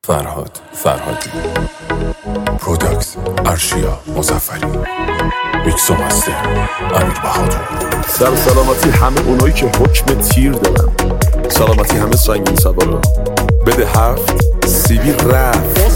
فرهاد فرهادی، پروداکس ارشیا مظفری، میکس و مستر امیر بهادر. سر سلامتی همه اونایی که حکم تیر دارن، سلامتی همه سنگین سوارا. بده 7 سیبی رفت.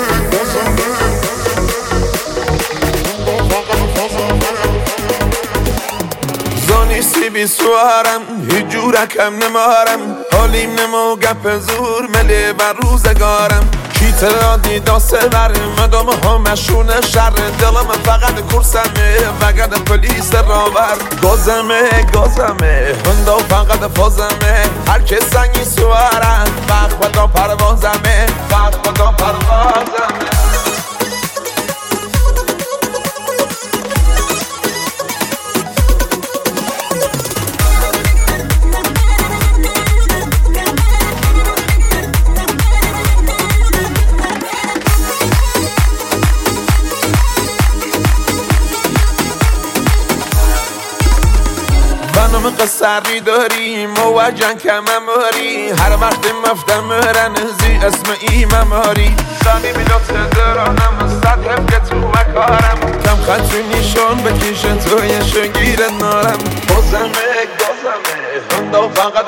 زانی سیبی سوارم هیچ جورکم نمارم، حالیم نمو گپ زور ملی بر روزگارم. کیت را دیدا سور مدام همشون شر، دلم فقط کرسمه وگرد پلیس راور. گازمه هندا فقط فازمه، هر که سنگی سوارم وقت خدا پروازمه، وقت خدا پروازمه. خانم قصری داری موجن کمماری، هر وقت مفتم رنزی اسم ایمماری. زنی میلوت درانم صد که تو مکارم، کم خطری نیشون بکیشن توی شگیر نارم. گازمه هندا فقط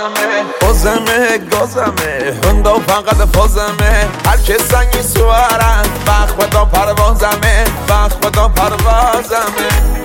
گازمه هندا فقط فازمه، هر که سنگی سوارم وقت خدا پروازمه، وقت خدا پروازمه.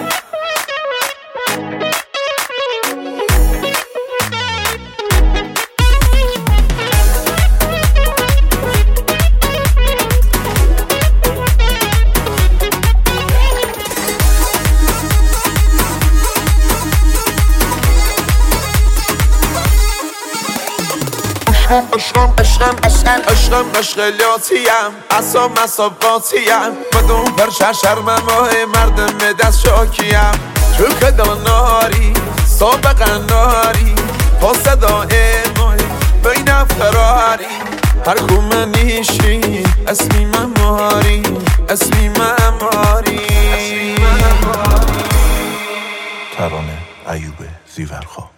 عشقم مشغلاتیم، اصاب مسابقاتیم، بدون پرشه شرمم مردم دست شاکیم. تو که دل ناری سابقه ناری، با صدای مای بین فراری. هر کومه نیشی اسمی مماری، اسمی مماری. ترانه ایوب زیورخواه.